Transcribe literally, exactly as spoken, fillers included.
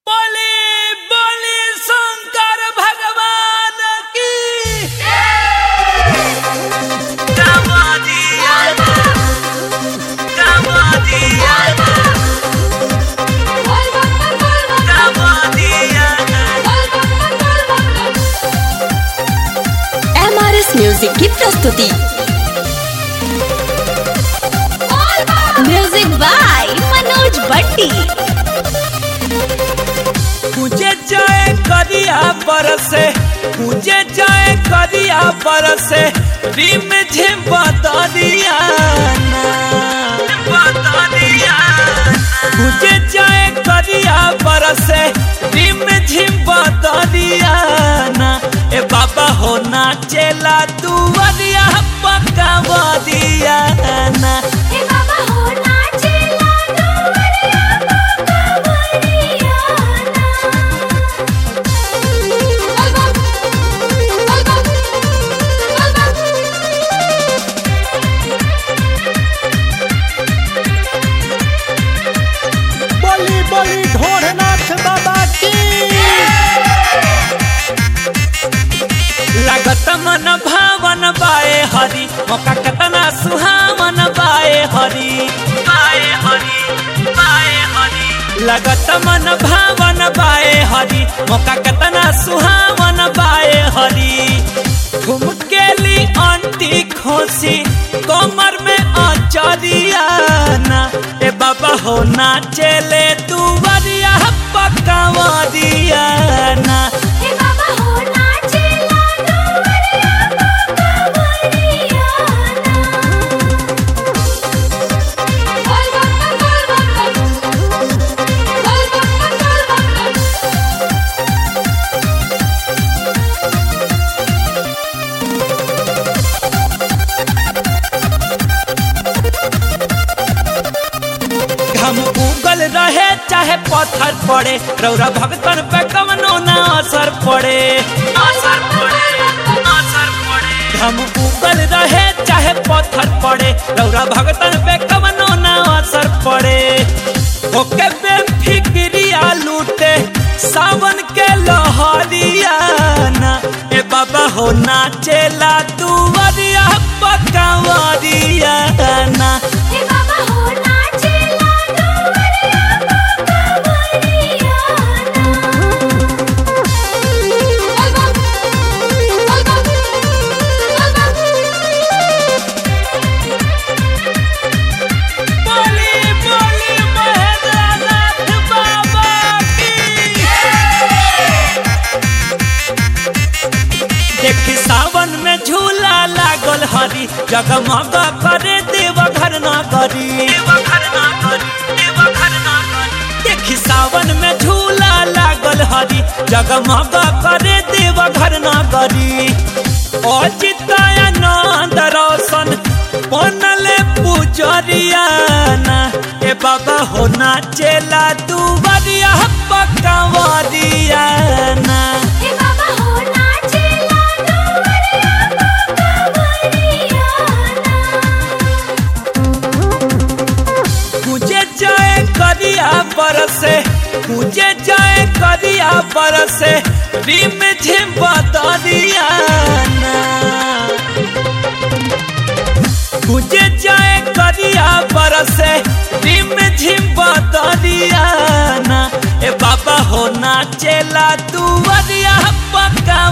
बोली बोली शंकर भगवान की एम आर एस म्यूजिक की प्रस्तुति। Music by Manoj Bhatti. मुझे जाए करिया बरसे, मुझे जाए करिया बरसे, रिम झिम बदरिया ना, बदरिया ना। मुझे जाए करिया बरसे, रिम झिम बदरिया ना। ए बाबा हो ना चेला तू वरिया पक्का बदिया ना। ए बाबा हो ना चेला तू वरिया पक्का बदिया बोली बोली ढोरनाथ बाबा की। लागत मन भावन बाए हरि, मौका कतना सुहावन बाए हरि, बाए हरि, बाए हरि। लागत मन भावन बाए हरि, मौका कतना सुहावन बाए हरि। ठुमकेली आंटी खोसी, कमर में आचरिया ना। ए बाबा हो ना चले तू वरिया पक्का वरिया ना। ए बाबा हो ना चेला तू वरिया पक्का बदिया हम उगल रहे चाहे पत्थर पड़े, रौरा भगतन पे कवनो ना असर पड़े, असर पड़े, असर पड़े। हम उगल रहे चाहे पत्थर पड़े, रौरा भगतन पे कवनो ना असर पड़े। ओके बेफिक्रिया लूटे सावन के लहरिया ना। ए बाबा हो ना चेला तू वरिया पक्का वरिया ना। ए बाबा हो ना चेला तू वरिया पक्का बदिया बोली बोली महेंद्रनाथ बाबा की। देखी सावन में झूला लागल हरी, जगमग करे देवघर ना करी, देवघर ना करी, देवघर ना करी। देखी सावन में झूला लागल हरी, जगमग करे देवघर ना करी। अचितानंद रोशन बनले पुजरिया ना। ए बाबा हो ना चेला तू वरिया पक्का वरिया ना। ए बाबा हो ना चेला तू वरिया पक्का बदिया मुझे जाए करिया बरसे, मुझे जाए करिया बरसे, रिम झिम बदरिया ना। मुझे जाए करिया बरसे, रिम झिम बदरिया ना। ए बाबा हो ना चेला तू वरिया पक्का